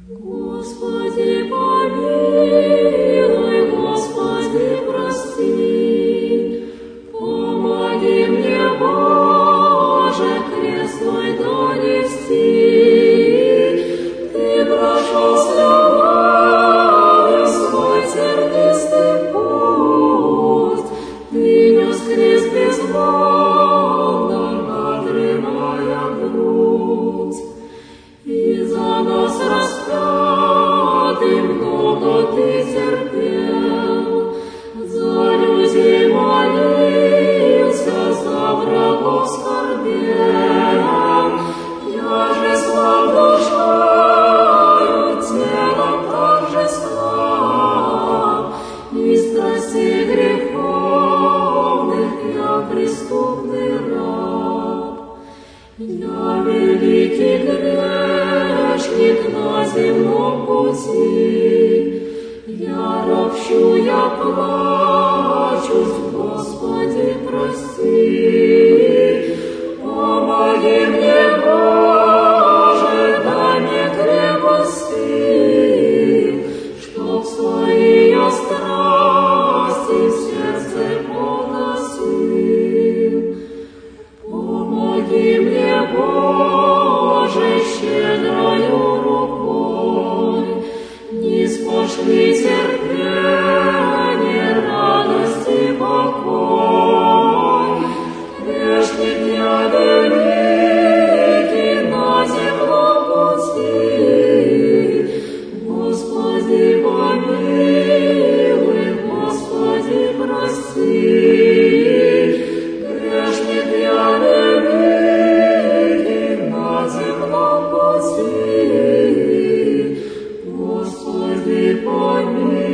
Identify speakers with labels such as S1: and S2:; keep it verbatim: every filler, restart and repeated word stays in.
S1: Господи, помилуй, Господи, прости, помоги мне, Боже, крест Твой донести. Ты прошел с любовью свой тернистый путь, Ты нес крест безмолвно, надрывая грудь. И за нас распятый много Ты терпел, за людей молился, за врагов скорбел. Я же слаб душою, телом также слаб, и страстей греховных я преступный раб. Я великий грешник на земном пути, я ропщу, я плачусь, Господи, прости. Помоги мне, Боже, дай мне крепости, чтоб свои я страсти в сердце полно сил. Помоги мне, Боже, щедрою рукой, не спошли терпение, радость и покой. Грешник я великий на земном пути, Господи, помилуй, Господи, прости. Грешник я великий на земном пути, Господи, помилуй.